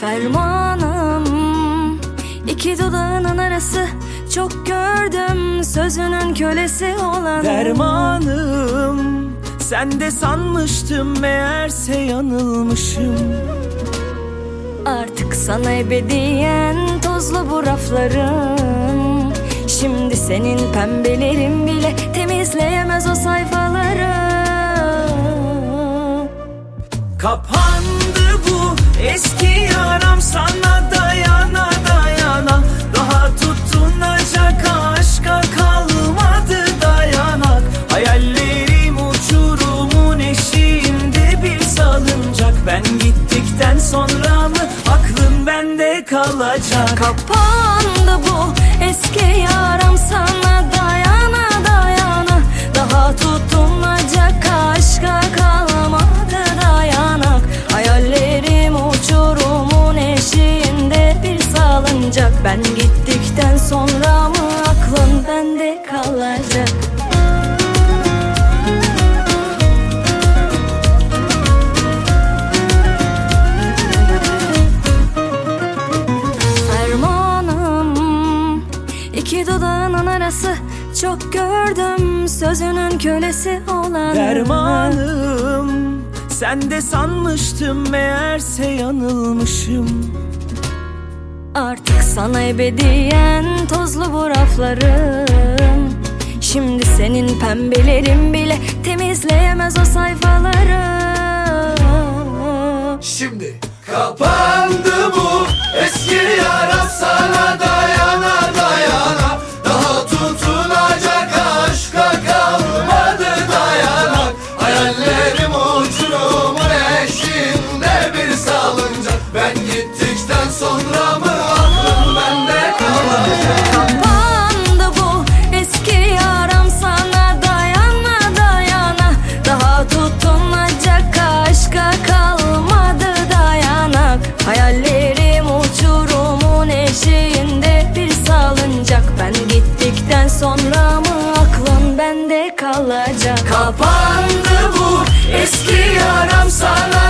Fermanım iki dudağının arası, çok gördüm sözünün kölesi olan. Dermanım sen de sanmıştım, meğerse yanılmışım. Artık sana ebediyen tozlu bu raflarım. Şimdi senin pembelerin bile temizleyemez o sayfaları. Kapandı bu eski yaram, sana dayana dayana. Daha tutunacak aşka kalmadı dayanak. Hayallerim uçurumun eşiğinde bir salıncak. Ben gittikten sonra mı aklın bende kalacak? Kapandı bu eski yaram, sana dayana dayana. Daha tutunacak aşka kalmadı dayanak. Hayallerim uçurumun eşiğinde bir salıncak. Ben gittikten sonra mı aklın bende kalacak? İki dudağının arası, çok gördüm sözünün kölesi olan. Dermanım sen de sanmıştım, meğerse yanılmışım. Artık sana ebediyen tozlu bu raflarım. Şimdi senin pembelerin bile temizleyemez o sayfaları. Şimdi kapandı bu eski yara, sana dayana dayana. Daha tutunacak aşka kalmadı dayanak. Hayallerim uçurumun eşiğinde bir salıncak. Ben gittikten sonra mı aklım bende kalacak? Kapandı bu eski yaram, sana dayana dayana. Daha tutunacak aşka kalmadı dayanak. Hayallerim uçurumun eşiğinde bir salıncak. Ben gittikten sonra mı aklın bende kalacak? Kapandı bu eski yaram, sana